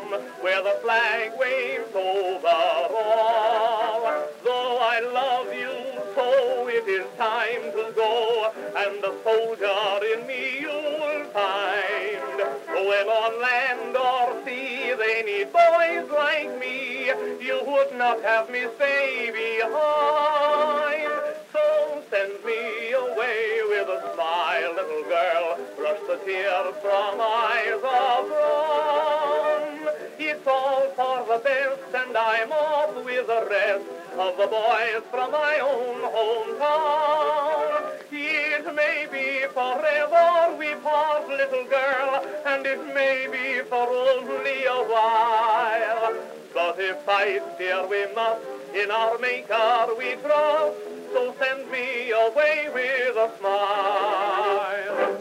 home where the flag waves over all. Though I love you so, it is time to go, and the soldier in me you'll find. When on land or sea they need boys like me, you would not have me stay behind. So send me away with a smile, little girl, brush the tears from eyes of brown. It's all for the best, and I'm off with the rest of the boys from my own hometown. It may be forever we part, little girl, and it may be for only a while. But if fight, dear, we must, in our Maker we trust, so send me away with a smile.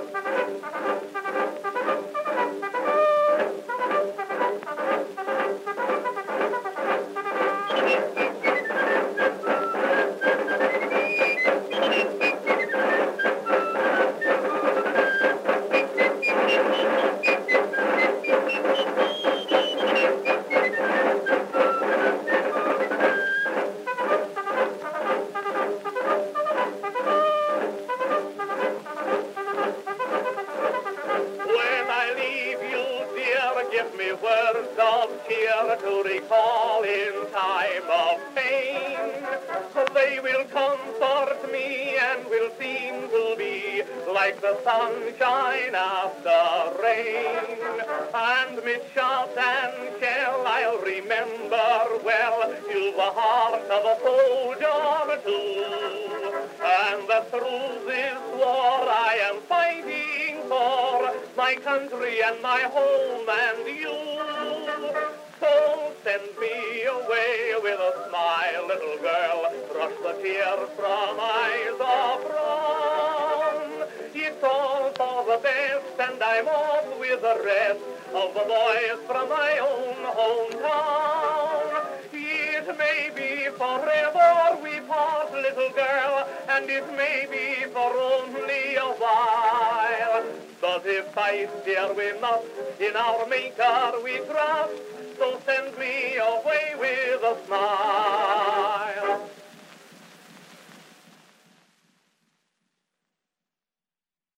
Give me words of cheer to recall in time of pain. They will comfort me and will seem to be like the sunshine after rain. And mid shot and shell I'll remember well, you've the heart of a soldier too. And that through this war I am fighting for my country and my home and you. So send me away with a smile, little girl, brush the tears from eyes of brown. It's all for the best, and I'm off with the rest of the boys from my own hometown. It may be forever we part, little girl, and it may be for only a while. But if fight, dear, we must, in our Maker we trust, so send me